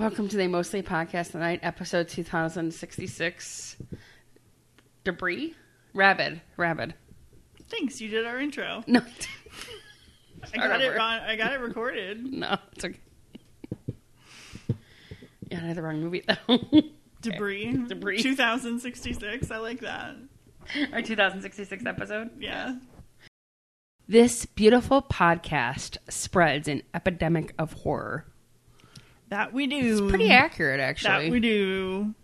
Welcome to the Mostly Podcast Tonight, episode 2066. Debris? Rabid. Thanks, you did our intro. No. I got it wrong. I got it recorded. No, it's okay. Yeah, I had the wrong movie, though. Debris. 2066. I like that. Our 2066 episode? Yeah. This beautiful podcast spreads an epidemic of horror. That we do. It's pretty accurate, actually. That we do.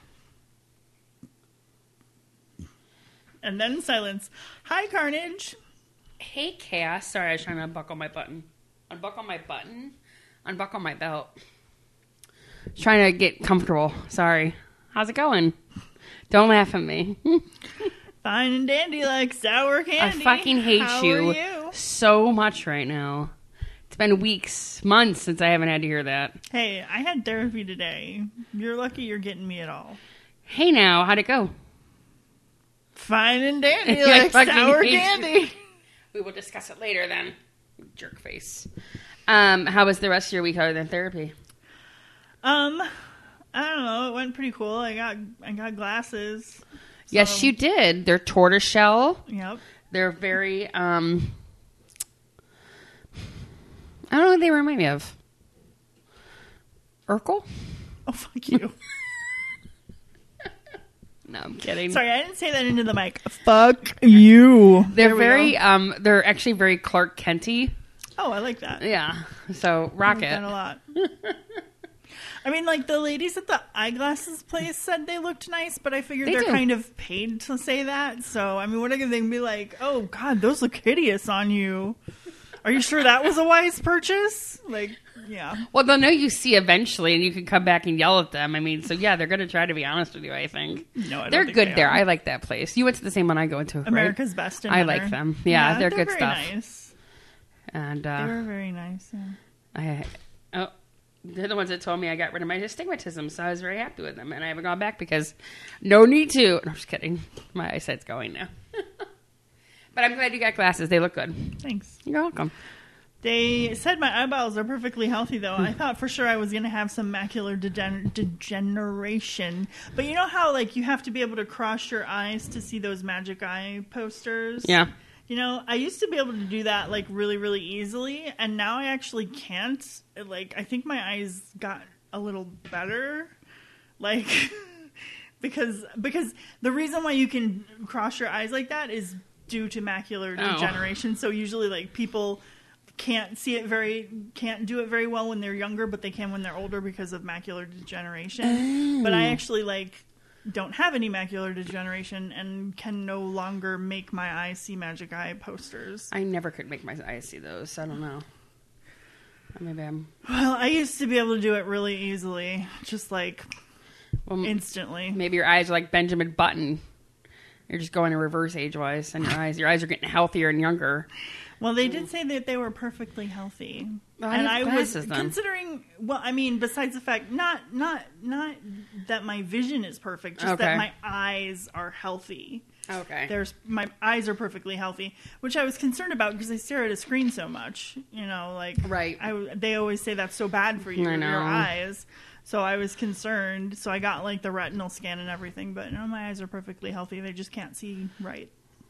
And then silence. Hi, Carnage. Hey, Chaos. Sorry, I was trying to unbuckle my button. Unbuckle my belt. Trying to get comfortable. Sorry. How's it going? Don't laugh at me. Fine and dandy like sour candy. I fucking hate How you are you so much right now. It's been weeks, months since I haven't had to hear that. Hey, I had therapy today. You're lucky you're getting me at all. Hey now, how'd it go? Fine and dandy like sour candy. We will discuss it later then. Jerk face. How was the rest of your week other than therapy? I don't know. It went pretty cool. I got glasses. So. Yes, you did. They're tortoiseshell. Yep. They're very, I don't know what they remind me of. Urkel? Oh, fuck you. No, I'm kidding. Sorry, I didn't say that into the mic. Fuck you. They're very, they're actually very Clark Kent-y. Oh, I like that. Yeah. So, rock I it. like that a lot. I mean, like, the ladies at the eyeglasses place said they looked nice, but I figured they're kind of paid to say that. So, I mean, what are they be like, oh, God, those look hideous on you. Are you sure that was a wise purchase? Like, yeah. Well, they'll know you see eventually, and you can come back and yell at them. I mean, so yeah, they're going to try to be honest with you, I think. No, I don't they're think good they there. are. I like that place. You went to the same one I go into, right? America's Best. I like them. Yeah, they're good very stuff. Nice. And they were very nice. Yeah. They're the ones that told me I got rid of my astigmatism, so I was very happy with them, and I haven't gone back because no need to. No, I'm just kidding. My eyesight's going now. But I'm glad you got glasses. They look good. Thanks. You're welcome. They said my eyeballs are perfectly healthy, though. I thought for sure I was going to have some macular degeneration. But you know how, like, you have to be able to cross your eyes to see those magic eye posters? Yeah. You know, I used to be able to do that, like, really, really easily. And now I actually can't. Like, I think my eyes got a little better. Like, because the reason why you can cross your eyes like that is due to macular degeneration. So usually, like, people can't do it very well when they're younger, but they can when they're older because of macular degeneration. But I actually, like, don't have any macular degeneration and can no longer make my eyes see magic eye posters. I never could make my eyes see those. I don't know. Maybe I'm... Well, I used to be able to do it really easily. Just, like, instantly. Maybe your eyes are like Benjamin Button. You're just going in reverse age-wise, and your eyes are getting healthier and younger. Well, they did say that they were perfectly healthy. Well, and I was then. considering, well, I mean, besides the fact, not that my vision is perfect, just that my eyes are healthy. Okay. My eyes are perfectly healthy, which I was concerned about because I stare at a screen so much. You know, like, right. They always say that's so bad for you, your eyes. So I was concerned. So I got, like, the retinal scan and everything, but no, my eyes are perfectly healthy. They just can't see right.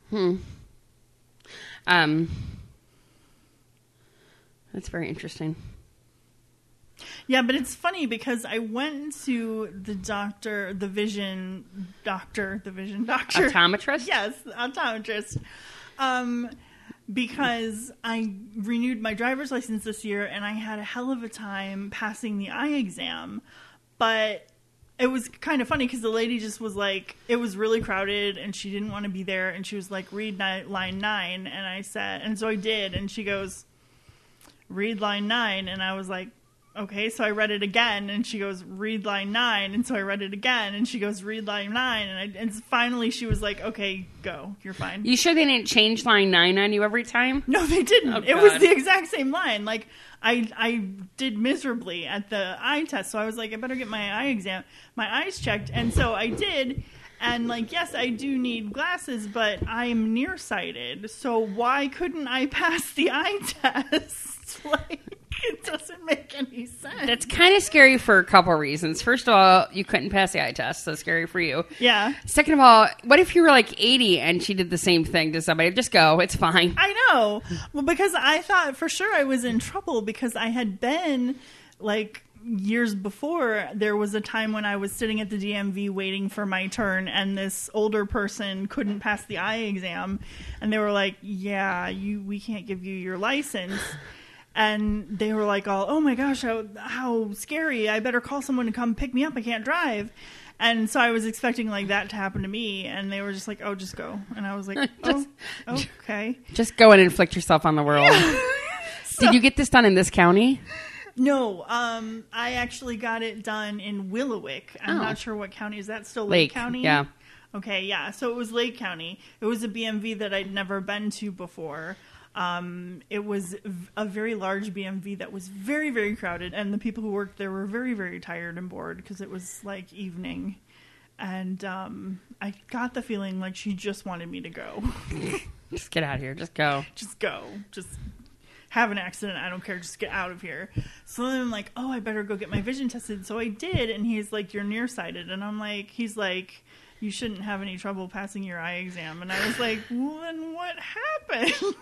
That's very interesting. Yeah, but it's funny because I went to the vision doctor. Optometrist? Yes, optometrist. Because I renewed my driver's license this year and I had a hell of a time passing the eye exam. But it was kind of funny because the lady just was like, it was really crowded and she didn't want to be there. And she was like, read line 9. And I said, and so I did. And she goes, read line 9. And I was like, okay. So I read it again. And she goes, read line 9. And so I read it again. And she goes, read line 9. And finally she was like, okay, go. You're fine. You sure they didn't change line 9 on you every time? No, they didn't. Oh, it was the exact same line. Like, I did miserably at the eye test. So I was like, I better get my eyes checked. And so I did. And, like, yes, I do need glasses, but I'm nearsighted. So why couldn't I pass the eye test? Like, It doesn't make any sense. That's kind of scary for a couple reasons. First of all, you couldn't pass the eye test, so scary for you. Yeah. Second of all, what if you were like 80 and she did the same thing to somebody? Just go. It's fine. I know. Well, because I thought for sure I was in trouble because I had been like years before. There was a time when I was sitting at the DMV waiting for my turn, and this older person couldn't pass the eye exam, and they were like, "Yeah, we can't give you your license." And they were like, "Oh my gosh, how scary! I better call someone to come pick me up. I can't drive." And so I was expecting like that to happen to me, and they were just like, "Oh, just go." And I was like, "Oh, okay." Just go and inflict yourself on the world. Did you get this done in this county? No, I actually got it done in Willowick. I'm not sure what county. Is that still Lake County? Yeah. Okay, yeah. So it was Lake County. It was a BMV that I'd never been to before. It was a very large BMV that was very, very crowded, and the people who worked there were very, very tired and bored because it was like evening. And I got the feeling like she just wanted me to go. Just get out of here. Just go. Just go. Just have an accident. I don't care. Just get out of here. So then I'm like, oh, I better go get my vision tested. So I did, and he's like, you're nearsighted. And I'm like, he's like, you shouldn't have any trouble passing your eye exam. And I was like, well, then what happened?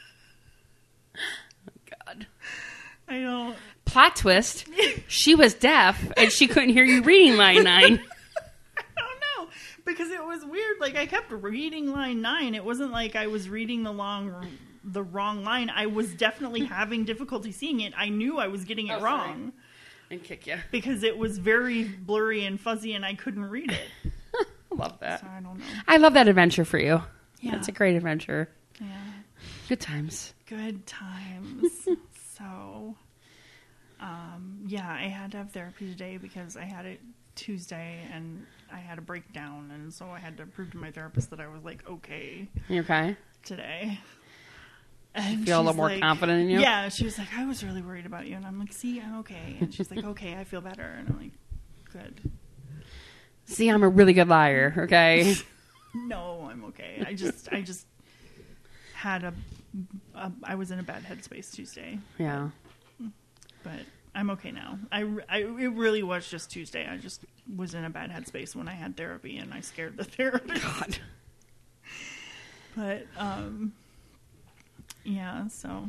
God. I don't. Plot twist. She was deaf and she couldn't hear you reading line 9. I don't know. Because it was weird. Like, I kept reading line 9. It wasn't like I was reading the wrong line. I was definitely having difficulty seeing it. I knew I was getting it wrong. And kick you. Because it was very blurry and fuzzy and I couldn't read it. I love that. So I don't know. I love that adventure for you. Yeah. It's a great adventure. Yeah. Good times. Good times. So, yeah, I had to have therapy today because I had it Tuesday and I had a breakdown, and so I had to prove to my therapist that I was like okay. You okay? Today. And Feel a little she's more like, confident in you? Yeah, she was like, I was really worried about you, and I'm like, see, I'm okay. And she's like, okay, I feel better, and I'm like, good. See, I'm a really good liar. Okay. No, I'm okay. I just had I was in a bad headspace Tuesday. Yeah. But I'm okay now. It really was just Tuesday. I just was in a bad headspace when I had therapy, and I scared the therapist. God. But yeah. So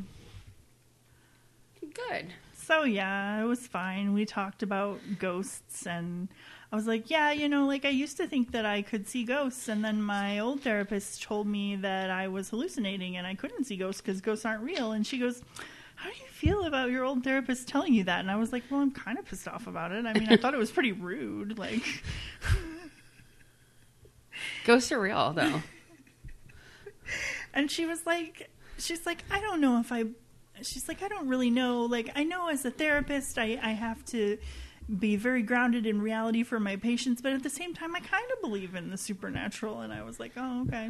Good. So yeah, it was fine. We talked about ghosts, and I was like, yeah, like I used to think that I could see ghosts, and then my old therapist told me that I was hallucinating and I couldn't see ghosts because ghosts aren't real. And she goes, how do you feel about your old therapist telling you that? And I was like, well, I'm kind of pissed off about it. I mean, I thought it was pretty rude. Like, Ghosts are real, though. and she's like, I don't know if she's like, I don't really know. Like, I know as a therapist, I have to be very grounded in reality for my patients, but at the same time, I kind of believe in the supernatural. And I was like, oh, okay.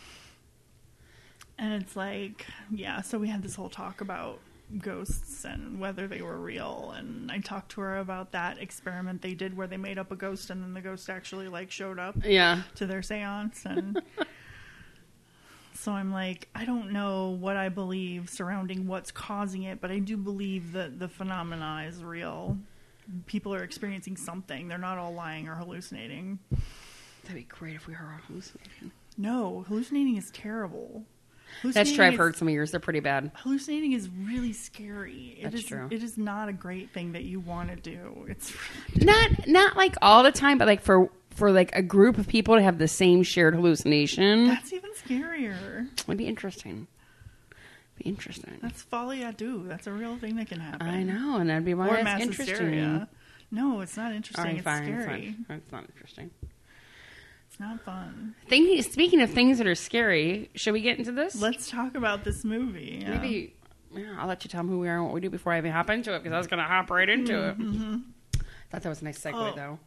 And it's like, yeah, so we had this whole talk about ghosts and whether they were real. And I talked to her about that experiment they did where they made up a ghost and then the ghost actually like showed up to their seance. And so I'm like, I don't know what I believe surrounding what's causing it, but I do believe that the phenomena is real. People are experiencing something. They're not all lying or hallucinating. That'd be great if we were all hallucinating. No, hallucinating is terrible. That's true. I've heard some of yours. They're pretty bad. Hallucinating is really scary. That's true. It is not a great thing that you want to do. It's not like all the time, but like for like a group of people to have the same shared hallucination. That's even scarier. It'd be interesting. That's folie à deux. That's a real thing that can happen. I know, and that'd be why or it's mass interesting. Hysteria. No, it's not interesting. Right, it's fine, scary. It's not interesting. It's not fun. Speaking of things that are scary, should we get into this? Let's talk about this movie. Yeah. Maybe I'll let you tell them who we are and what we do before I even hop into it, because I was going to hop right into it. Mm-hmm. Thought that was a nice segue, though.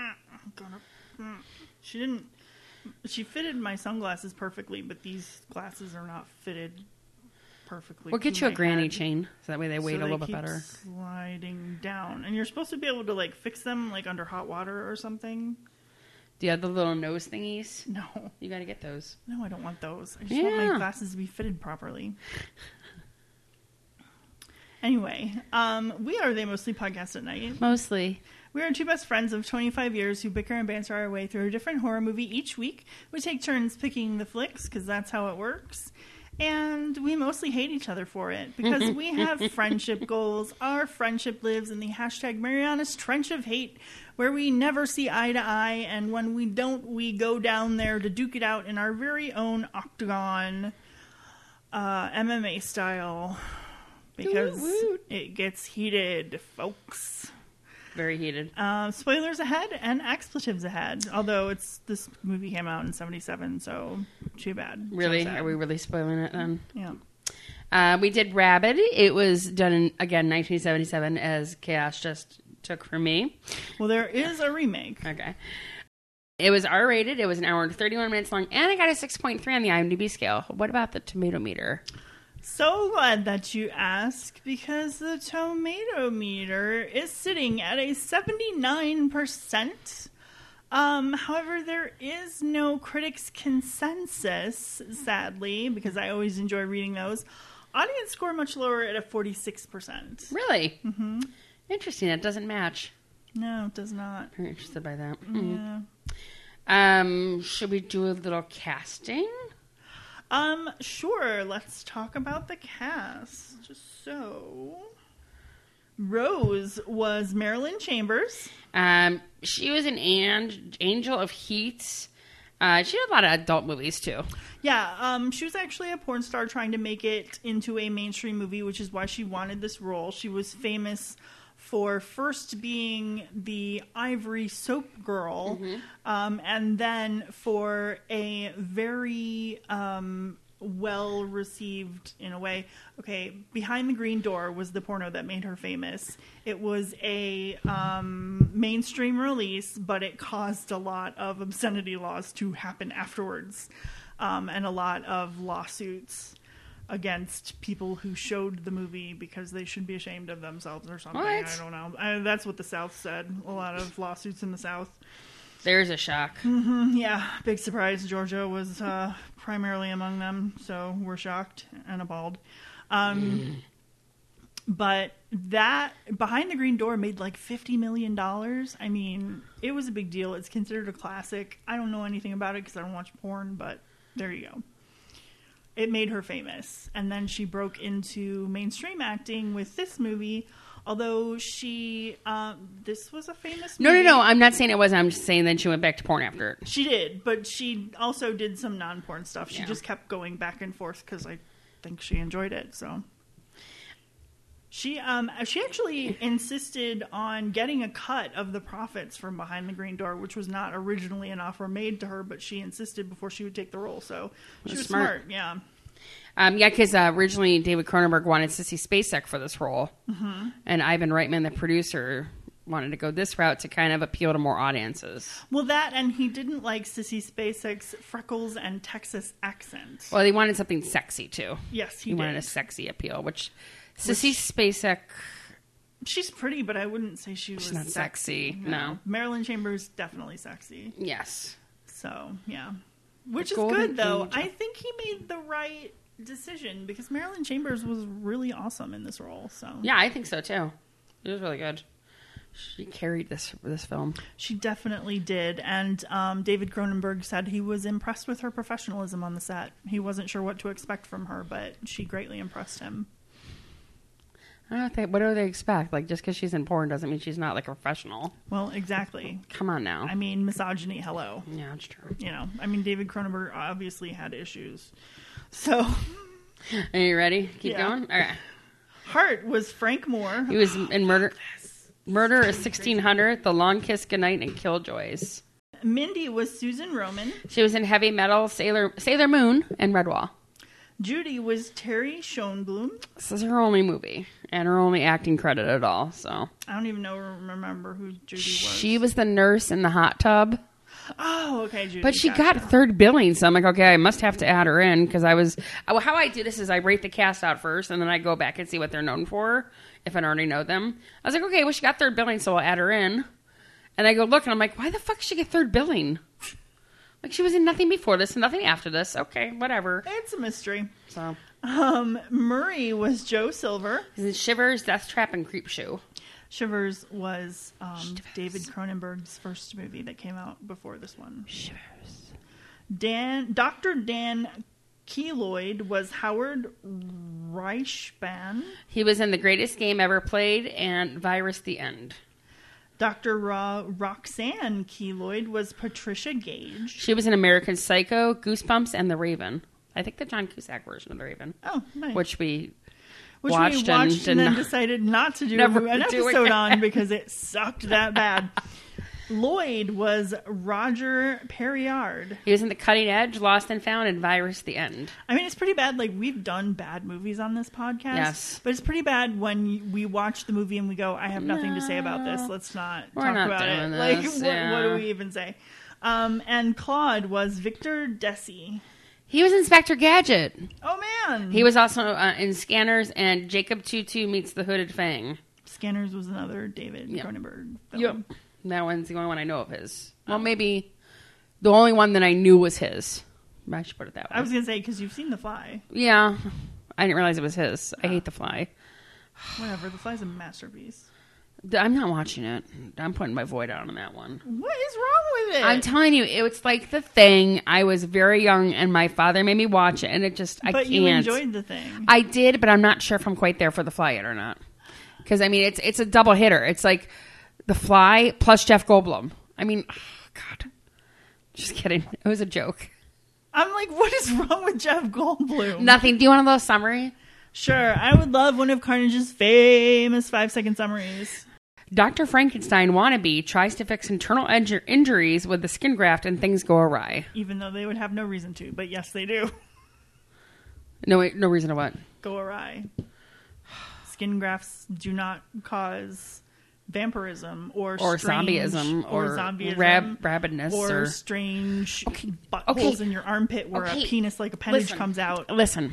She fitted my sunglasses perfectly, but these glasses are not fitted perfectly. We'll get you a granny chain, so that way they weight a little bit better. Sliding down, and you're supposed to be able to like fix them like under hot water or something. Do you have the little nose thingies? No, you got to get those. No, I don't want those. I just want my glasses to be fitted properly. Anyway, we are They Mostly Podcast at Night. Mostly. We are two best friends of 25 years who bicker and banter our way through a different horror movie each week. We take turns picking the flicks, because that's how it works. And we mostly hate each other for it, because we have friendship goals. Our friendship lives in the hashtag Mariana's Trench of Hate, where we never see eye to eye, and when we don't, we go down there to duke it out in our very own octagon, MMA style, because it gets heated, folks. Very heated. Spoilers ahead and expletives ahead. Although this movie came out in 1977, so too bad. Really? So Are we really spoiling it then? Yeah. We did Rabid. It was done in, again, 1977, as Chaos just took from me. Well, there is a remake. Okay. It was R-rated. It was an hour and 31 minutes long, and I got a 6.3 on the IMDb scale. What about the tomato meter? So glad that you asked, because the tomato meter is sitting at a 79%. However, there is no critics' consensus, sadly, because I always enjoy reading those. Audience score much lower at a 46%. Really? Mm-hmm. Interesting. It doesn't match. No, it does not. Very interested by that. Yeah. Should we do a little casting? Sure. Let's talk about the cast. Just so. Rose was Marilyn Chambers. She was an Angel of Heat. She did a lot of adult movies, too. Yeah, she was actually a porn star trying to make it into a mainstream movie, which is why she wanted this role. She was famous for first being the Ivory Soap Girl, and then for a very well-received, in a way, Behind the Green Door was the porno that made her famous. It was a mainstream release, but it caused a lot of obscenity laws to happen afterwards, and a lot of lawsuits against people who showed the movie because they should be ashamed of themselves or something. What? I don't know. That's what the South said. A lot of lawsuits in the South. There's a shock. Yeah, big surprise. Georgia was primarily among them, so we're shocked and appalled. But that Behind the Green Door made like $50 million. I mean, it was a big deal. It's considered a classic. I don't know anything about it because I don't watch porn, but there you go. It made her famous. And then she broke into mainstream acting with this movie, although she, this was a famous movie. No. I'm not saying it wasn't. I'm just saying that she went back to porn after it. She did, but she also did some non-porn stuff. She Yeah. just kept going back and forth because I think she enjoyed it, so. She actually insisted on getting a cut of the profits from Behind the Green Door, which was not originally an offer made to her, but she insisted before she would take the role. So she was smart. Yeah. Yeah, because originally David Cronenberg wanted Sissy Spacek for this role, and Ivan Reitman, the producer, wanted to go this route to kind of appeal to more audiences. Well, that, and he didn't like Sissy Spacek's freckles and Texas accent. Well, he wanted something sexy too. Yes, he wanted did. a sexy appeal, which Sissy Spacek. She's pretty, but I wouldn't say she was She's not sexy. No. Marilyn Chambers, definitely sexy. Yes. So, yeah. Which The is Golden good, though. Angel. I think he made the right decision because Marilyn Chambers was really awesome in this role. So Yeah, I think so too. It was really good. She carried this film. she definitely did. And David Cronenberg said he was impressed with her professionalism on the set. He wasn't sure what to expect from her, but she greatly impressed him. I don't think. What do they expect? Like, just because she's in porn doesn't mean she's not like a professional. Well, exactly. Come on now. I mean, misogyny, hello. Yeah, that's true. You know, I mean, David Cronenberg obviously had issues. So, Are you ready? Keep Yeah. going. Okay. Hart was Frank Moore. He was in Murder is 1600, The Long Kiss Goodnight, and Killjoys. Mindy was Susan Roman. She was in Heavy Metal, Sailor Moon, and Redwall. Judy was Terry Schoenblum. This is her only movie and her only acting credit at all. So I don't even remember who Judy was. she was the nurse in the hot tub. Oh, okay, Judy. But she gotcha. got third billing, so I'm like, okay, I must have to add her in because how I do this is I rate the cast out first, and then I go back and see what they're known for if I don't already know them. I was like, okay, well, she got third billing, so I'll add her in. And I go look, and I'm like, why the fuck did she get third billing? Like, she was in nothing before this and nothing after this. Okay, whatever. It's a mystery. So, Murray was Joe Silver. is it Shivers, Death Trap, and Creepshow? Shivers was David Cronenberg's first movie that came out before this one. Shivers. Dr. Dan Keeloyd was Howard Reichman. He was in The Greatest Game Ever Played and Virus: The End. Dr. Roxanne Keeloyd was Patricia Gage. She was in American Psycho, Goosebumps, and The Raven. I think the John Cusack version of The Raven. Oh, nice. Which we we watched and did then not- decided not to do Never an do episode again. on because it sucked that bad. Lloyd was Roger Perriard. He was in The Cutting Edge, Lost and Found, and Virus: The End. I mean, it's pretty bad. Like, we've done bad movies on this podcast. Yes. But it's pretty bad when we watch the movie and we go, I have nothing to say about this. Let's not We're talk not about it. doing Like, this, what yeah. do we even say? And Claude was Victor Desi. He was Inspector Gadget. Oh, man. He was also in Scanners and Jacob Tutu Meets the Hooded Fang. Scanners was another David Yep. Cronenberg film. That one's the only one I know of his. Well, maybe the only one that I knew was his. I should put it that way. I was going to say, because you've seen The Fly. Yeah. I didn't realize it was his. I hate The Fly. Whatever. The Fly's a masterpiece. I'm not watching it. I'm putting my void out on that one. What is wrong with it? I'm telling you, it was like The Thing. I was very young, and my father made me watch it, and it just, I but can't. you enjoyed The Thing. I did, but I'm not sure if I'm quite there for The Fly yet or not. Because, I mean, it's a double hitter. It's like The Fly plus Jeff Goldblum. I mean, oh, God. Just kidding. It was a joke. I'm like, what is wrong with Jeff Goldblum? Nothing. Do you want a little summary? Sure, I would love one of Carnage's famous 5-second summaries. Dr. Frankenstein wannabe tries to fix internal injuries with the skin graft and things go awry. Even though they would have no reason to, but yes, they do. No reason to what? Go awry. Skin grafts do not cause vampirism or zombieism or zombieism rabidness or strange Okay. buttholes in your armpit where Okay. a penis like appendage Listen. comes out. Listen.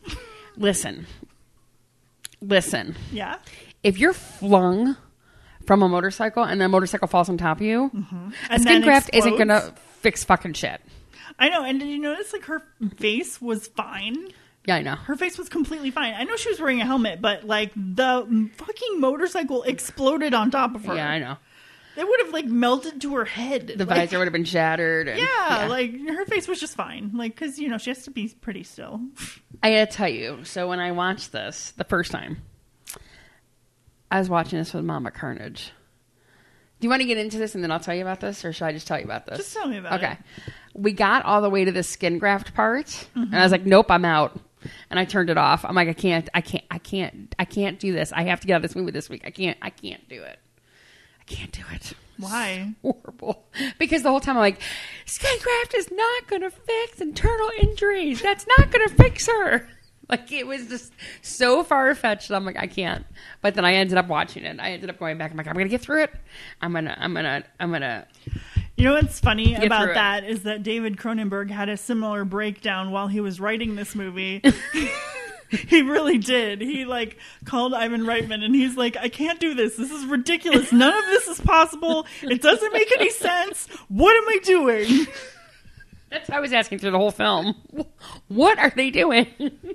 Yeah. If you're flung from a motorcycle and the motorcycle falls on top of you, a And skin then graft isn't explodes. going to fix fucking shit. I know. And did you notice like her face was fine? Yeah, I know. Her face was completely fine. I know she was wearing a helmet, but like the fucking motorcycle exploded on top of her. Yeah, I know. It would have like melted to her head. The Like, visor would have been shattered. And, yeah, like her face was just fine. Like, because you know she has to be pretty still. I gotta tell you, so when I watched this the first time, I was watching this with Mama Carnage. Do you want to get into this and then I'll tell you about this, or should I just tell you about this? Just tell me about it. Okay. We got all the way to the skin graft part, and I was like, nope, I'm out. And I turned it off. I'm like, I can't do this. I have to get out of this movie this week. I can't do it. I can't do it. Why? Horrible. Because the whole time I'm like, skin graft is not going to fix internal injuries. That's not going to fix her. Like, it was just so far-fetched. I'm like, I can't. But then I ended up watching it. I ended up going back. I'm like, I'm going to get through it. I'm going to. You know what's funny Get through about it. that is that David Cronenberg had a similar breakdown while he was writing this movie. He really did. He like called Ivan Reitman and he's like, I can't do this. This is ridiculous. None of this is possible. It doesn't make any sense. What am I doing? That's what I was asking through the whole film. What are they doing?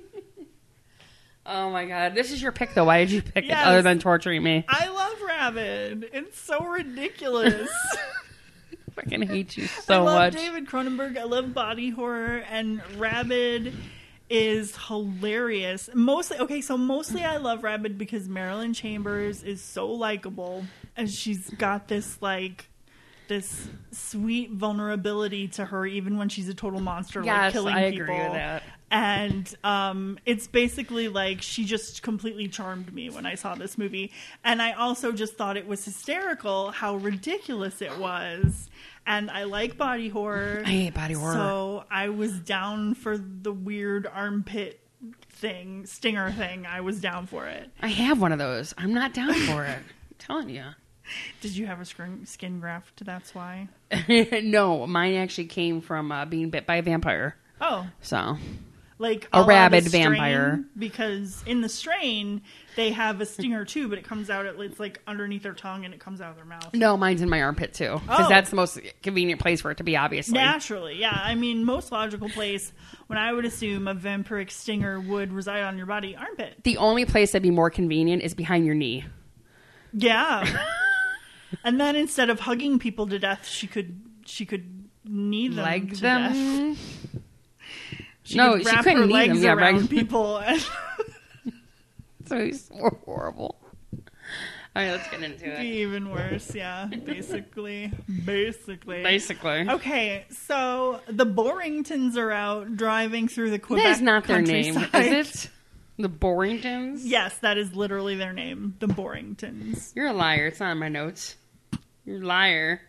Oh, my God. This is your pick, though. Why did you pick it Yes. other than torturing me? I love Rabid. It's so ridiculous. I fucking hate you I so love much. David Cronenberg. I love body horror, and Rabid is hilarious. Mostly I love Rabid because Marilyn Chambers is so likable, and she's got this this sweet vulnerability to her, even when she's a total monster, like Yes, killing I people. agree with that. And it's basically like she just completely charmed me when I saw this movie. And I also just thought it was hysterical how ridiculous it was. And I like body horror. I hate body horror. So I was down for the weird armpit stinger thing. I was down for it. I have one of those. I'm not down for it. I'm telling you. Did you have a skin graft? That's why. No, mine actually came from being bit by a vampire. Oh, So, like A la rabid the Strain, vampire. because in the Strain they have a stinger too, but it comes out it's like underneath their tongue and it comes out of their mouth. No, mine's in my armpit too, because Oh. that's the most convenient place for it to be. Obviously, Naturally, yeah. I mean, most logical place when I would assume a vampiric stinger would reside on your body, armpit. the only place that'd be more convenient is behind your knee. Yeah. And then instead of hugging people to death, she could knee them Like to them. death. No, could she wrap couldn't her knee legs them. Yeah, around right. people. And So he's so horrible. All right, let's get into be it. even worse, yeah. Basically. Basically, Okay, so the Borringtons are out driving through the Quebec that is not their name, countryside. is it? The Borringtons. Yes, that is literally their name, the Borringtons. You're a liar. It's not in my notes. You're a liar.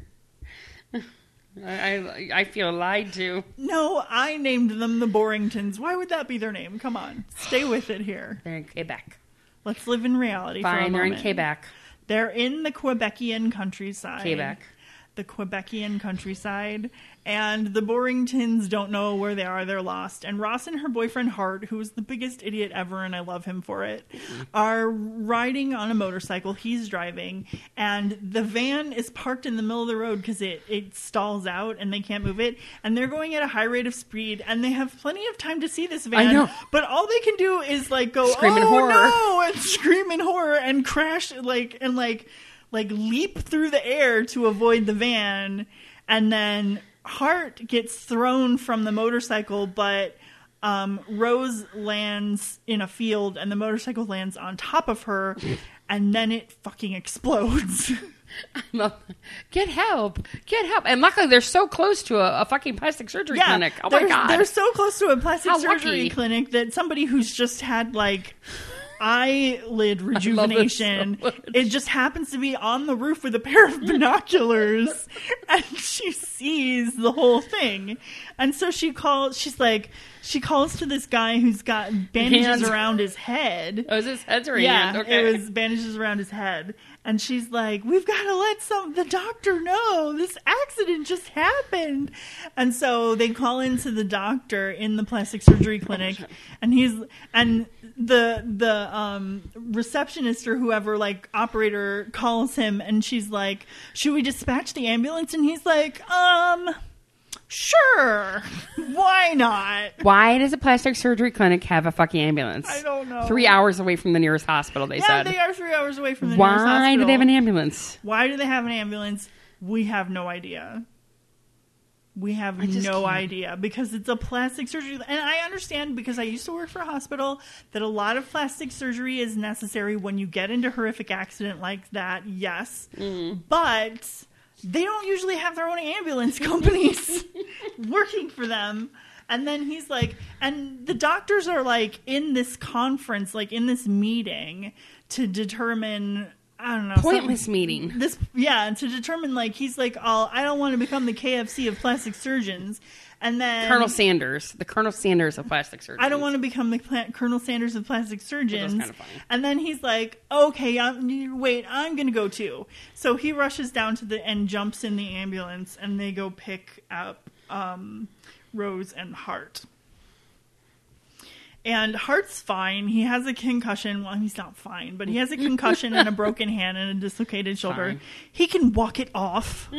I feel lied to. No, I named them the Borringtons. Why would that be their name? Come on, stay with it here. They're in Quebec. Let's live in reality for a Fine, they're in moment. Quebec. They're in the Quebecian countryside. Quebec. The Quebecian countryside. And the Borringtons don't know where they are. They're lost. And Ross and her boyfriend Hart, who is the biggest idiot ever, and I love him for it, are riding on a motorcycle. He's driving. And the van is parked in the middle of the road because it stalls out and they can't move it. And they're going at a high rate of speed. And they have plenty of time to see this van. I know. But all they can do is like go, Scream in oh horror." no, and scream in horror and crash like leap through the air to avoid the van. And then Hart gets thrown from the motorcycle, but Rose lands in a field and the motorcycle lands on top of her, and then it fucking explodes. Get help! Get help! And luckily, they're so close to a fucking plastic surgery clinic. Oh my god! They're so close to a plastic How surgery lucky. clinic that somebody who's just had like eyelid rejuvenation, so much. it just happens to be on the roof with a pair of binoculars, and she sees the whole thing. And so she calls to this guy who's got bandages Hands. around his head. Oh, is his head's or Yeah, hand? Okay. it was bandages around his head. And she's like, we've got to let the doctor know this accident just happened. And so they call into the doctor in the plastic surgery clinic, and the receptionist or whoever, like operator, calls him, and she's like, should we dispatch the ambulance? And he's like, sure, why not? Why does a plastic surgery clinic have a fucking ambulance? I don't know. 3 hours away from the nearest hospital, they Yeah, said. they are 3 hours away from the nearest Why hospital. do they have an ambulance? Why do they have an ambulance? We have no idea. We have just no can't. idea, because it's a plastic surgery. And I understand, because I used to work for a hospital, that a lot of plastic surgery is necessary when you get into a horrific accident like that, yes. But they don't usually have their own ambulance companies working for them. And then he's like, and the doctors are like in this conference, like in this meeting to determine, I don't know. Pointless meeting. To determine, like, he's like, I don't want to become the KFC of plastic surgeons. And then Colonel Sanders. The Colonel Sanders of plastic surgery. I don't want to become the Colonel Sanders of plastic surgeons. Well, that's kinda funny. And then he's like, okay, I'm going to go too. So he rushes down and jumps in the ambulance, and they go pick up Rose and Hart. And Hart's fine. He has a concussion. Well, he's not fine, but he has a concussion and a broken hand and a dislocated shoulder. Fine. He can walk it off.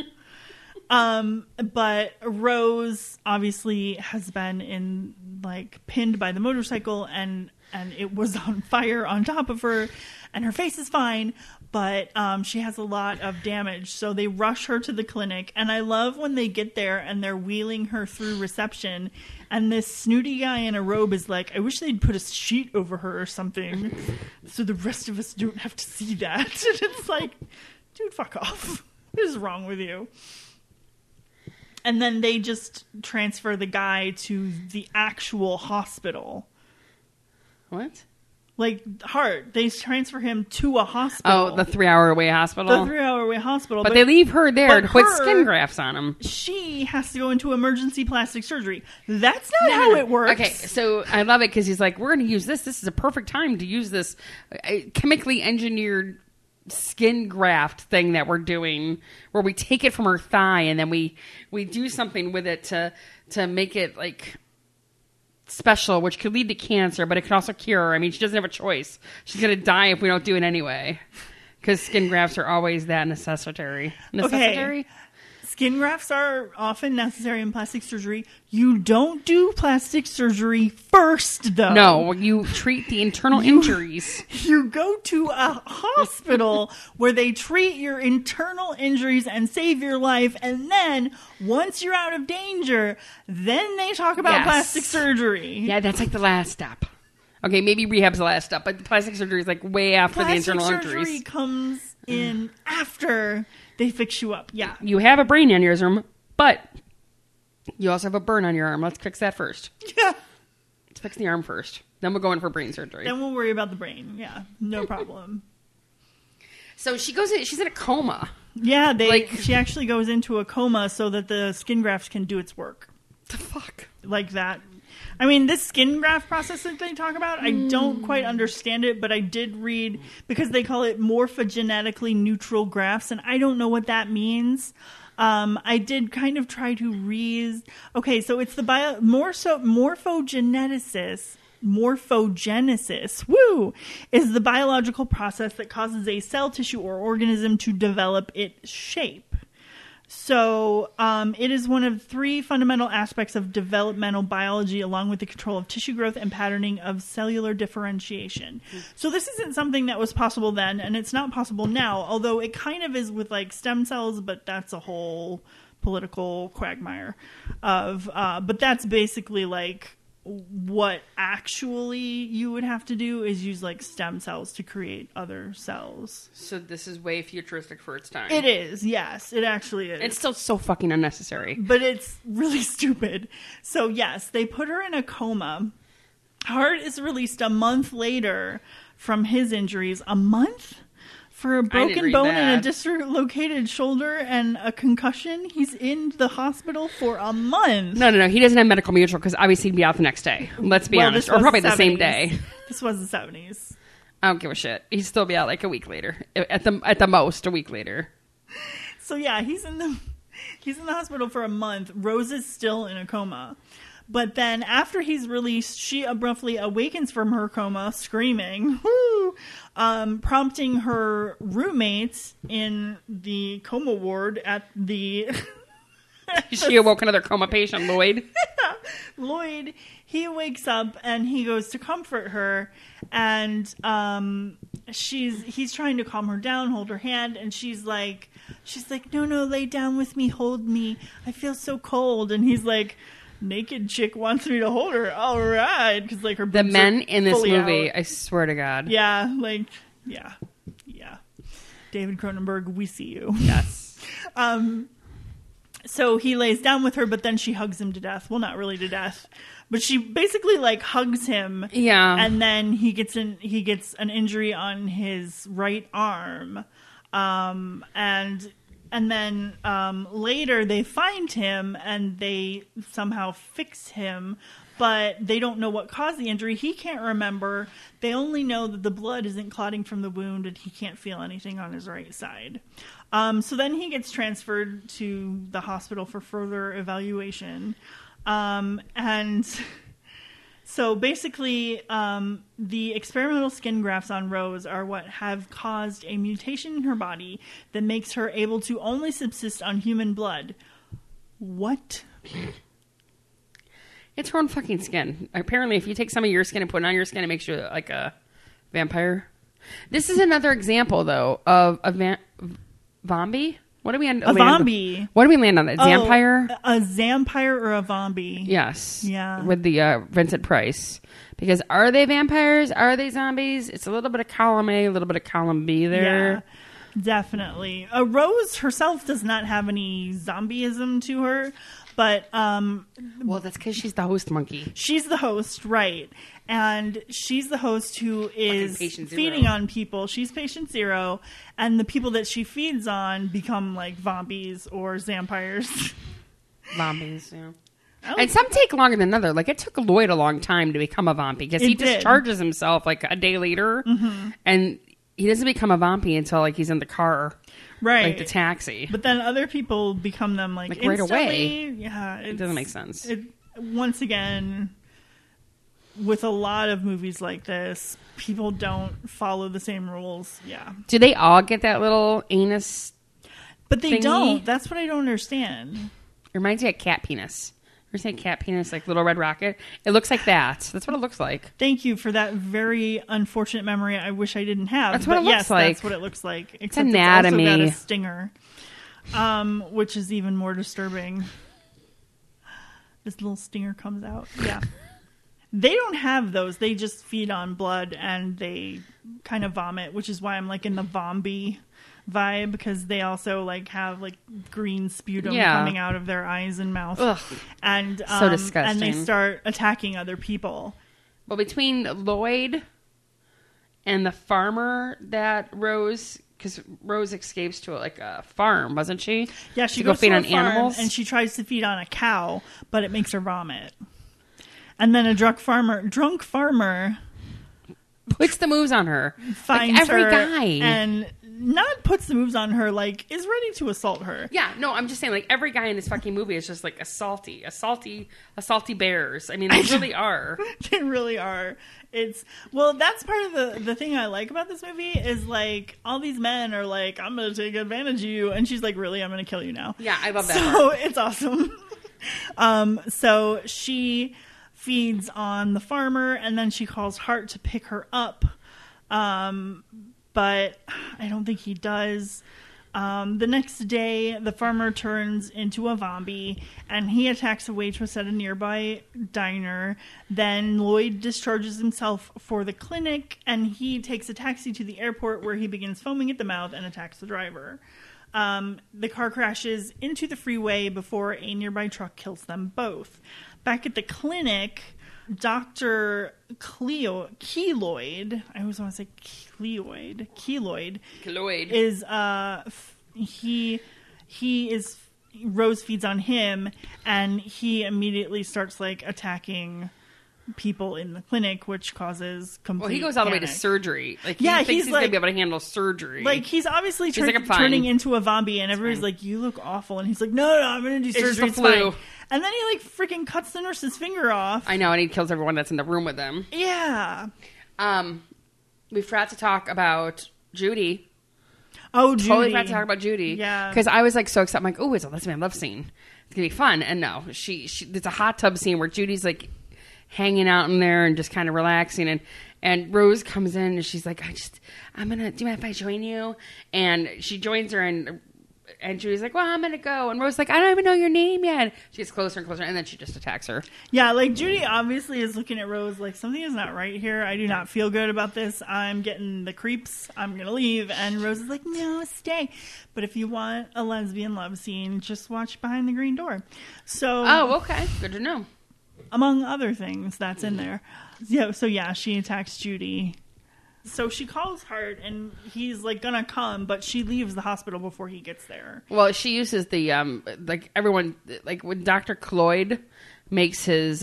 But Rose obviously has been pinned by the motorcycle, and it was on fire on top of her, and her face is fine, but she has a lot of damage. So they rush her to the clinic, and I love when they get there and they're wheeling her through reception, and this snooty guy in a robe is like, I wish they'd put a sheet over her or something so the rest of us don't have to see that. And it's like, dude, fuck off. What is wrong with you? And then they just transfer the guy to the actual hospital. What? Like Hart, they transfer him to a hospital. Oh, the 3 hour away hospital? The 3 hour away hospital. But they leave her there but to put her- skin grafts on him. She has to go into emergency plastic surgery. That's not how it works. Okay, so I love it because he's like, we're going to use this. This is a perfect time to use this chemically engineered skin graft thing that we're doing, where we take it from her thigh and then we do something with it to make it like special, which could lead to cancer, but it could also cure. I mean, she doesn't have a choice. She's going to die if we don't do it anyway. Because skin grafts are always that necessary. Okay. Skin grafts are often necessary in plastic surgery. You don't do plastic surgery first, though. No, you treat the internal injuries. You go to a hospital where they treat your internal injuries and save your life. And then, once you're out of danger, then they talk about plastic surgery. Yeah, that's like the last step. Okay, maybe rehab's the last step, but the plastic surgery is like way after the internal injuries. Plastic surgery comes in after they fix you up. Yeah. You have a brain aneurysm, but you also have a burn on your arm. Let's fix that first. Yeah. Let's fix the arm first. Then we'll go in for brain surgery. Then we'll worry about the brain. Yeah, no problem. So she's in a coma. Yeah, she actually goes into a coma so that the skin graft can do its work. The fuck? Like that. I mean, this skin graft process that they talk about, I don't quite understand it, but I did read, because they call it morphogenetically neutral grafts, and I don't know what that means. I did kind of try to read. Okay, so it's the morphogenesis, is the biological process that causes a cell, tissue, or organism to develop its shape. So it is one of 3 fundamental aspects of developmental biology, along with the control of tissue growth and patterning of cellular differentiation. So this isn't something that was possible then, and it's not possible now, although it kind of is with like stem cells, but that's a whole political quagmire but that's basically like what actually you would have to do is use like stem cells to create other cells. So this is way futuristic for its time. It is, yes. It actually is. It's still so fucking unnecessary. But it's really stupid. So yes, they put her in a coma. Hart is released a month later from his injuries. A month? For a broken bone and a dislocated shoulder and a concussion, he's in the hospital for a month. No. He doesn't have medical mutual because obviously he'd be out the next day. Let's be honest. Or probably the same day. This was the 70s. I don't give a shit. He'd still be out like a week later. At the most, a week later. So yeah, he's in the hospital for a month. Rose is still in a coma. But then after he's released, she abruptly awakens from her coma, screaming, prompting her roommates in the coma ward at the... She awoke another coma patient, Lloyd. Lloyd, he wakes up and he goes to comfort her, and he's trying to calm her down, hold her hand, and she's like, no, lay down with me, hold me. I feel so cold. And he's like... Naked chick wants me to hold her. All right, because like her boobs the men in this movie, out. I swear to God. Yeah, yeah. David Cronenberg, we see you. Yes. So he lays down with her, but then she hugs him to death. Well, not really to death, but she basically like hugs him. Yeah. And then he gets an injury on his right arm, And then later they find him and they somehow fix him, but they don't know what caused the injury. He can't remember. They only know that the blood isn't clotting from the wound and he can't feel anything on his right side. So then he gets transferred to the hospital for further evaluation. So basically, the experimental skin grafts on Rose are what have caused a mutation in her body that makes her able to only subsist on human blood. What? It's her own fucking skin. Apparently, if you take some of your skin and put it on your skin, it makes you like a vampire. This is another example, though, of a zombie. What do we end? A zombie. What do we land on? A vampire? A vampire or a zombie? Yes. Yeah. With the Vincent Price. Because are they vampires? Are they zombies? It's a little bit of column A, a little bit of column B there. Yeah, definitely. Rose herself does not have any zombieism to her, but well, that's because she's the host monkey. She's the host, right? And she's the host who is feeding on people. She's patient zero, and the people that she feeds on become like zombies or vampires. Zombies, yeah. And some take longer than others. Like, it took Lloyd a long time to become a vampy because he discharges himself like a day later, and he doesn't become a vampy until like he's in the car, right? Like the taxi. But then other people become them like right away. Yeah, it doesn't make sense. Once again, with a lot of movies like this, people don't follow the same rules. Yeah. Do they all get that little anus? But they thingy? don't. That's what I don't understand. It reminds me of cat penis. You're saying cat penis, like Little Red Rocket? It looks like that. That's what it looks like. Thank you for that very unfortunate memory I wish I didn't have. That's what it looks like. That's what it looks like. Except anatomy. It's also got a stinger, which is even more disturbing. This little stinger comes out. Yeah. They don't have those. They just feed on blood and they kind of vomit, which is why I'm like in the Vombi vibe, because they also like have like green sputum coming out of their eyes and mouth. Ugh. And so disgusting. And they start attacking other people. Well, between Lloyd and the farmer that Rose, because Rose escapes to like a farm, wasn't she? Yeah, she goes goes feed to on a farm animals, and she tries to feed on a cow, but it makes her vomit. And then a drunk farmer puts the moves on her. Finds like every her guy. and not puts the moves on her, like is ready to assault her. Yeah, no, I'm just saying, like every guy in this fucking movie is just like a salty bears. I mean, they really are. They really are. That's part of the thing I like about this movie is like all these men are like, I'm gonna take advantage of you, and she's like, really, I'm gonna kill you now. Yeah, I love that. So it's awesome. So she feeds on the farmer, and then she calls Hart to pick her up. But I don't think he does. The next day, the farmer turns into a zombie, and he attacks a waitress at a nearby diner. Then Lloyd discharges himself for the clinic, and he takes a taxi to the airport, where he begins foaming at the mouth and attacks the driver. The car crashes into the freeway before a nearby truck kills them both. Back at the clinic, Dr. Keloid, I always want to say Keloid is Rose feeds on him, and he immediately starts like attacking people in the clinic, which causes complete Well, he goes all the way to panic. surgery. Like, he thinks he's going to be able to handle surgery. Like, he's obviously like, "I'm fine." turning into a zombie, and everybody's like, you look awful. And he's like, no, I'm going to do surgery. It's the flu. Fine. And then he, like, freaking cuts the nurse's finger off. I know, and he kills everyone that's in the room with him. Yeah. We forgot to talk about Judy. Oh, Judy. Totally forgot to talk about Judy. Yeah. Because I was, like, so excited. I'm like, oh, it's a lesbian love scene. It's going to be fun. And no, it's a hot tub scene where Judy's, like, hanging out in there and just kind of relaxing, and Rose comes in and she's like, do you mind if I join you? And she joins her, and Judy's like, well, I'm gonna go, and Rose's like, I don't even know your name yet. She gets closer and closer, and then she just attacks her. Yeah, like Judy obviously is looking at Rose like, something is not right here. I do not feel good about this. I'm getting the creeps. I'm gonna leave. And Rose is like, no, stay. But if you want a lesbian love scene, just watch Behind the Green Door. So, oh, okay, good to know. Among other things that's in there. Yeah, so yeah, she attacks Judy. So she calls Hart, and he's like gonna come, but she leaves the hospital before he gets there. Well, she uses the like everyone, like when Dr. Cloyd makes his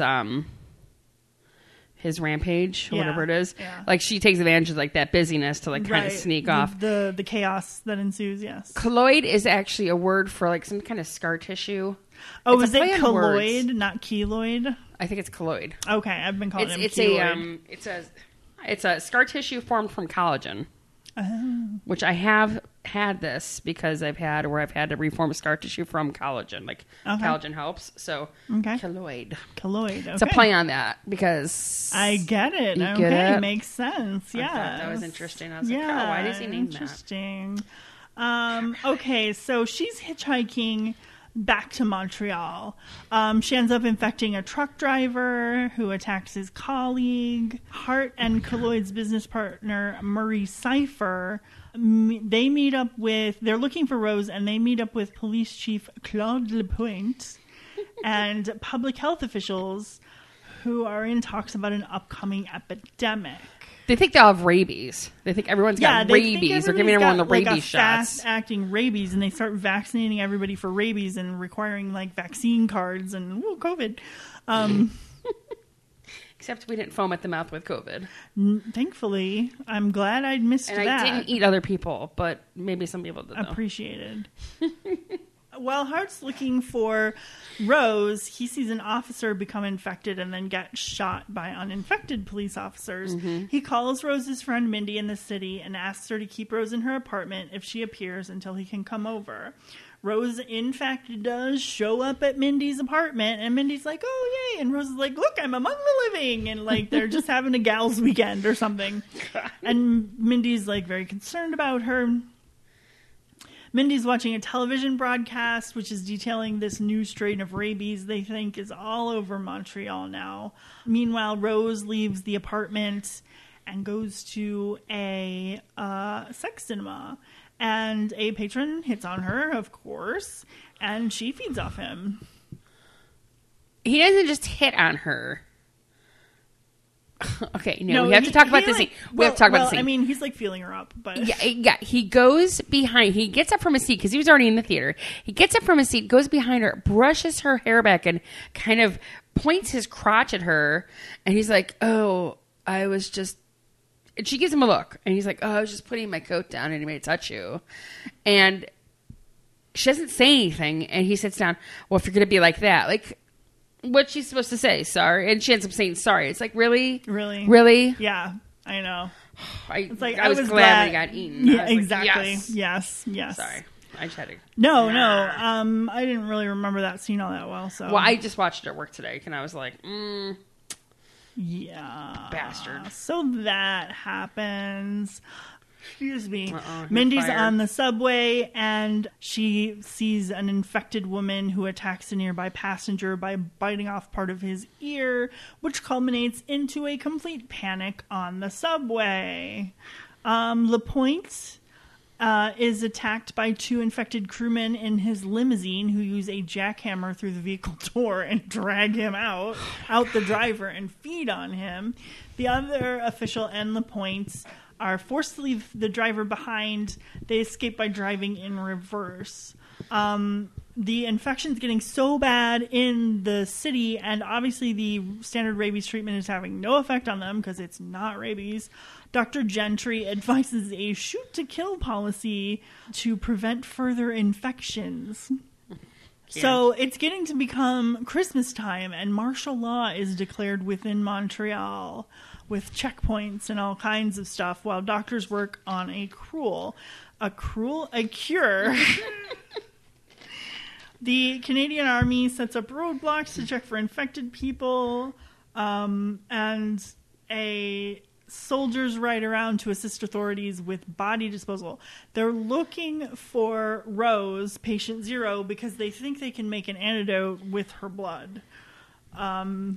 rampage or whatever it is. Yeah. Like, she takes advantage of like that busyness to like kind of sneak off the chaos that ensues. Yes, colloid is actually a word for like some kind of scar tissue. Oh, it's is it colloid, not keloid? I think it's colloid. Okay, I've been calling it keloid. It's a scar tissue formed from collagen. Oh. Which I have had this because I've had to reform scar tissue from collagen. Like, collagen helps. So, colloid. Colloid, okay. It's a play on that because... I get it. You get it? Makes sense, yeah. I thought that was interesting. I was like, oh, why does he name that? Interesting. Okay, so she's hitchhiking back to Montreal. She ends up infecting a truck driver who attacks his colleague. Hart and Colloid's business partner, Murray Cypher, they're looking for Rose, and they meet up with police chief Claude Lapointe and public health officials who are in talks about an upcoming epidemic. They think they all have rabies. They think everyone's got rabies. They're giving everyone the rabies shots. Fast-acting rabies, and they start vaccinating everybody for rabies and requiring like vaccine cards and COVID. Except we didn't foam at the mouth with COVID. Thankfully, I'm glad I missed that. And I didn't eat other people, but maybe some people did. Appreciated. while Hart's looking for Rose, he sees an officer become infected and then get shot by uninfected police officers. He calls Rose's friend Mindy in the city and asks her to keep Rose in her apartment if she appears until he can come over. Rose, in fact, does show up at Mindy's apartment, and Mindy's like, oh, yay. And Rose is like, look, I'm among the living. And, like, they're just having a gal's weekend or something. And Mindy's, like, very concerned about her. Mindy's watching a television broadcast, which is detailing this new strain of rabies they think is all over Montreal now. Meanwhile, Rose leaves the apartment and goes to a sex cinema. And a patron hits on her, of course, and she feeds off him. He doesn't just hit on her. Okay, no, we have to talk about this scene. We have to talk about the scene. I mean, he's like feeling her up, but yeah. He goes behind. He gets up from his seat because he was already in the theater. He gets up from his seat, goes behind her, brushes her hair back, and kind of points his crotch at her. And he's like, "Oh, I was just." And she gives him a look, and he's like, "Oh, I was just putting my coat down, and he may touch you." And she doesn't say anything, and he sits down. Well, if you're going to be like that, like, what's she supposed to say? Sorry, and she ends up saying sorry. It's like, really. Yeah, I know. It's like I was glad when he got eaten. Yeah, exactly. Like, yes. Sorry, I just had to. No. I didn't really remember that scene all that well. So, well, I just watched it at work today, and I was like, yeah, bastard. So that happens. Excuse me. Mindy's on the subway and she sees an infected woman who attacks a nearby passenger by biting off part of his ear, which culminates into a complete panic on the subway. Lapointe is attacked by two infected crewmen in his limousine who use a jackhammer through the vehicle door and drag him out the driver and feed on him. The other official and Lapointe are forced to leave the driver behind. They escape by driving in reverse. The infection's getting so bad in the city, and obviously the standard rabies treatment is having no effect on them because it's not rabies. Dr. Gentry advises a shoot-to-kill policy to prevent further infections. Yeah. So it's getting to become Christmas time, and martial law is declared within Montreal with checkpoints and all kinds of stuff while doctors work on a cure. The Canadian Army sets up roadblocks to check for infected people, and soldiers ride around to assist authorities with body disposal. They're looking for Rose, patient 0, because they think they can make an antidote with her blood. Blah,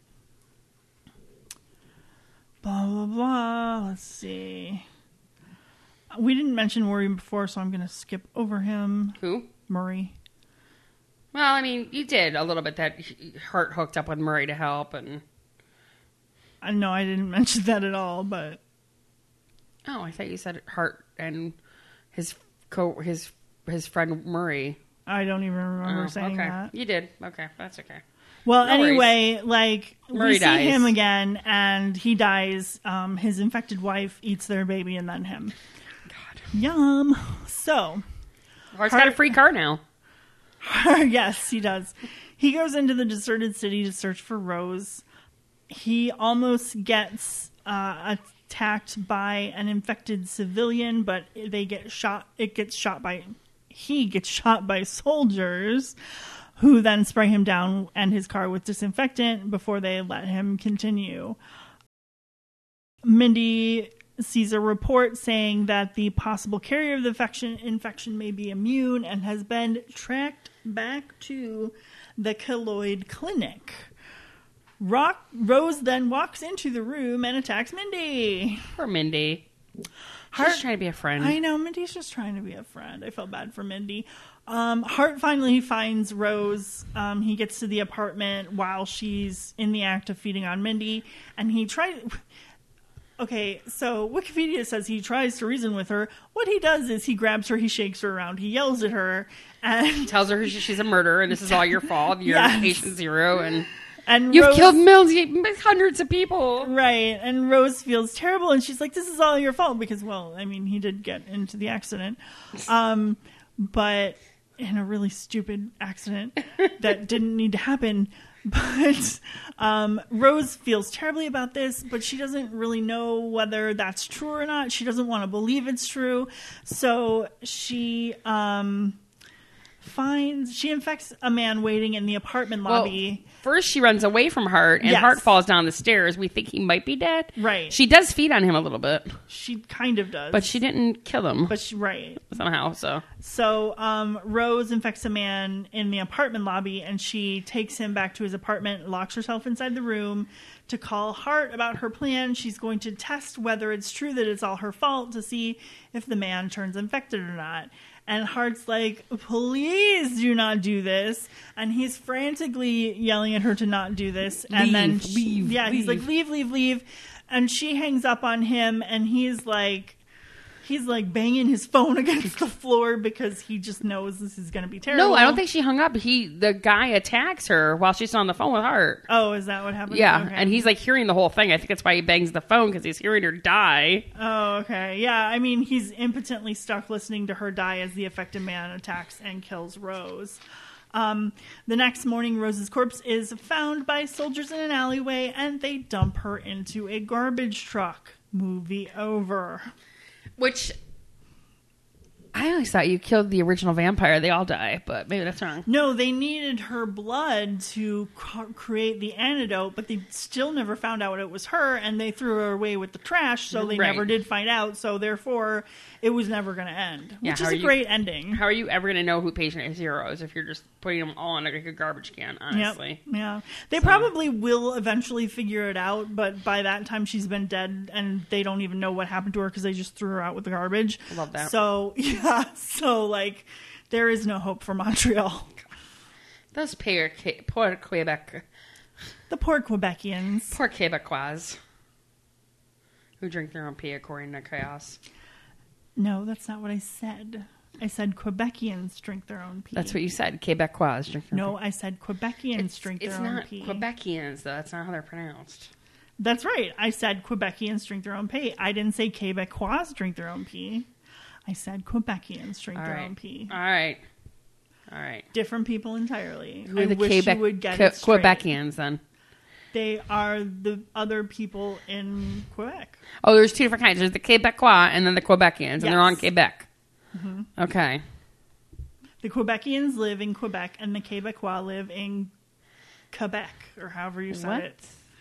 blah, blah. Let's see. We didn't mention Murray before, so I'm going to skip over him. Who? Murray. Well, I mean, you did a little bit that Hart hooked up with Murray to help, and I know I didn't mention that at all, but oh, I thought you said Hart and his friend Murray. I don't even remember saying that. You did. Okay, that's okay. Well, no anyway, worries. Like Murray we see dies. him again, and he dies. His infected wife eats their baby, and then him. God, yum. So, Hart's got a free car now. Yes, he does. He goes into the deserted city to search for Rose. He almost gets attacked by an infected civilian, but he gets shot by soldiers who then spray him down and his car with disinfectant before they let him continue. Mindy sees a report saying that the possible carrier of the infection may be immune and has been tracked back to the Keloid Clinic. Rose then walks into the room and attacks Mindy. Poor Mindy. She's trying to be a friend. I know, Mindy's just trying to be a friend. I felt bad for Mindy. Hart finally finds Rose. He gets to the apartment while she's in the act of feeding on Mindy, and he tries... Okay, so Wikipedia says he tries to reason with her. What he does is he grabs her, he shakes her around, he yells at her, and... tells her she's a murderer, and this is all your fault. You're patient 0, and you've killed hundreds of people. Right, and Rose feels terrible, and she's like, this is all your fault, because, well, I mean, he did get into the accident. But in a really stupid accident that didn't need to happen. But Rose feels terribly about this, but she doesn't really know whether that's true or not. She doesn't want to believe it's true. So she infects a man waiting in the apartment lobby. First, she runs away from Hart, and Yes. Hart falls down the stairs. We think he might be dead. Right. She does feed on him a little bit, She kind of does. but she didn't kill him Right. somehow. So Rose infects a man in the apartment lobby, and she takes him back to his apartment, locks herself inside the room to call Hart about her plan. She's going to test whether it's true that it's all her fault to see if the man turns infected or not. And Hart's like, please do not do this. And he's frantically yelling at her to not do this. And then he's like, leave. And she hangs up on him, and he's like banging his phone against the floor because he just knows this is going to be terrible. No, I don't think she hung up. The guy attacks her while she's on the phone with Hart. Oh, is that what happened? Yeah, Okay. and he's like hearing the whole thing. I think that's why he bangs the phone, because he's hearing her die. Oh, okay. Yeah, I mean, he's impotently stuck listening to her die as the affected man attacks and kills Rose. The next morning, Rose's corpse is found by soldiers in an alleyway, and they dump her into a garbage truck. Movie over. Which, I always thought you killed the original vampire. They all die, but maybe that's wrong. No, they needed her blood to create the antidote, but they still never found out it was her, and they threw her away with the trash, so they Right. never did find out, so therefore it was never going to end, which is a great ending. How are you ever going to know who patient zero is if you're just putting them all in like a garbage can, honestly? Yep. Yeah. They probably will eventually figure it out, but by that time she's been dead and they don't even know what happened to her because they just threw her out with the garbage. I love that. So, yeah. So, like, there is no hope for Montreal. Those poor Quebec. The poor Quebecians. Poor Quebecois. Who drink their own pee according to Chaos. No, that's not what I said. I said Quebecians drink their own pee. That's what you said. Quebecois drink their own No, I said Quebecians drink their own pee. It's not Quebecians, though. That's not how they're pronounced. That's right. I said Quebecians drink their own pee. I didn't say Quebecois drink their own pee. I said Quebecians drink their own pee. All right. Different people entirely. Who are I the wish you would get it straight. Quebecians, then? They are the other people in Quebec. Oh, there's two different kinds. There's the Quebecois and then the Quebecians, and they're on Quebec. Mm-hmm. Okay. The Quebecians live in Quebec, and the Quebecois live in Quebec, or however you say it.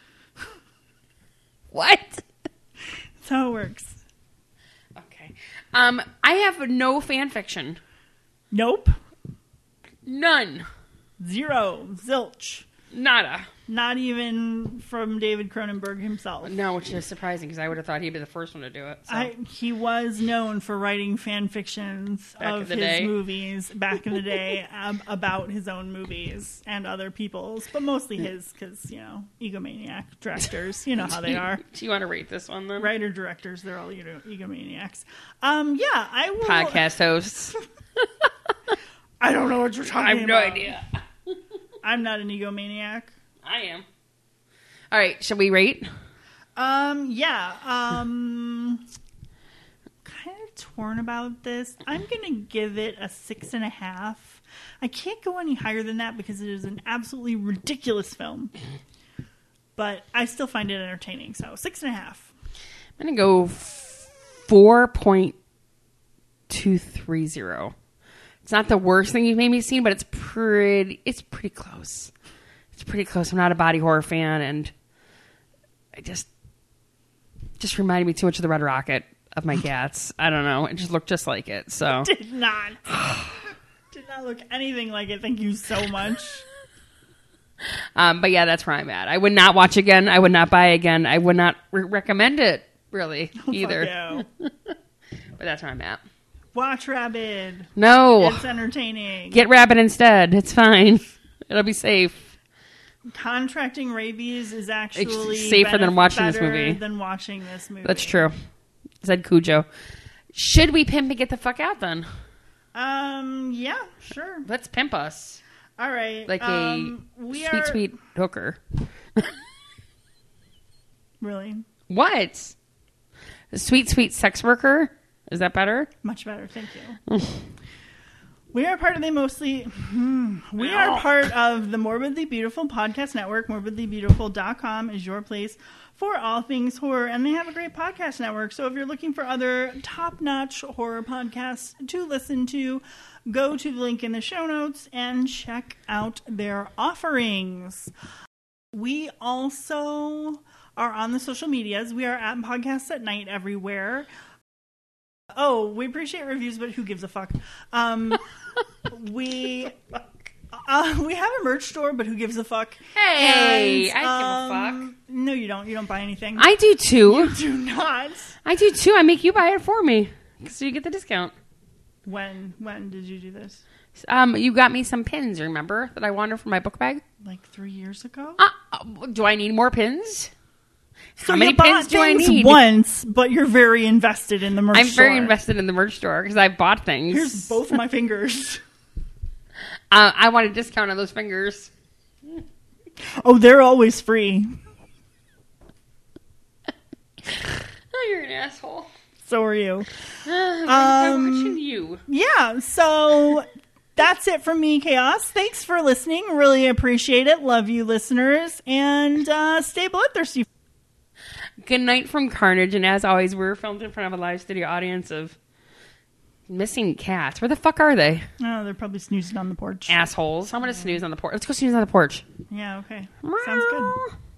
What? That's how it works. Okay. I have no fan fiction. Nope. None. Zero. Zilch. Nada. Not even from David Cronenberg himself. No, which is surprising because I would have thought he'd be the first one to do it. So. He was known for writing fan fictions of his movies back in the day about his own movies and other people's, but mostly his because, egomaniac directors, you know how they are. Do you want to rate this one then? Writer directors, they're all egomaniacs. Yeah, I will. Podcast hosts. I don't know what you're talking about. I have no idea. I'm not an egomaniac. I am. All right, shall we rate? Yeah. Kind of torn about this. I'm gonna give it a 6.5. I can't go any higher than that because it is an absolutely ridiculous film. But I still find it entertaining, so 6.5. I'm gonna go 4.230. It's not the worst thing you've made me see, but it's pretty close. It's pretty close. I'm not a body horror fan, and I just reminded me too much of the Red Rocket of my cats. I don't know. It just looked just like it. So Did not look anything like it. Thank you so much. But yeah, that's where I'm at. I would not watch again. I would not buy again. I would not recommend it really either. Fuck you. But that's where I'm at. Watch Rabid. No, It's entertaining. get Rabbit instead. It's fine. It'll be safe. Contracting rabies is actually It's safer than watching this better movie. Than watching this movie. That's true. Said Cujo. Should we pimp and get the fuck out then? Yeah, sure. Let's pimp us. All right. Like a sweet hooker. Really? What? A sweet sex worker? Is that better? Much better, thank you. We are part of the Morbidly Beautiful Podcast Network. Morbidlybeautiful.com is your place for all things horror. And they have a great podcast network. So if you're looking for other top-notch horror podcasts to listen to, go to the link in the show notes and check out their offerings. We also are on the social medias. We are at Podcasts at Night everywhere. Oh, we appreciate reviews, but who gives a fuck? We have a merch store, but who gives a fuck? Hey, and, I give a fuck. No, you don't. You don't buy anything. I do too. You do not. I do too. I make you buy it for me, so you get the discount. When did you do this? You got me some pins, remember, that I wanted for my book bag? Like 3 years ago? Do I need more pins? So How many you bought pins do I things need? once, but you're very invested in the merch store. I'm very invested in the merch store because I bought things. Here's both my fingers. I want a discount on those fingers. Oh, they're always free. Oh, you're an asshole. So are you. I'm watching you. Yeah, so that's it from me, Chaos. Thanks for listening. Really appreciate it. Love you, listeners. And stay bloodthirsty. Good night from Carnage. And as always, we're filmed in front of a live studio audience of missing cats. Where the fuck are they? Oh, they're probably snoozing on the porch. Assholes. I'm going to snooze on the porch. Let's go snooze on the porch. Yeah, okay. Meow. Sounds good.